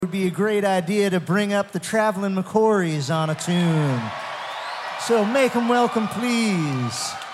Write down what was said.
It would be a great idea to bring up the Traveling McCourys on a tune. So make them welcome, please.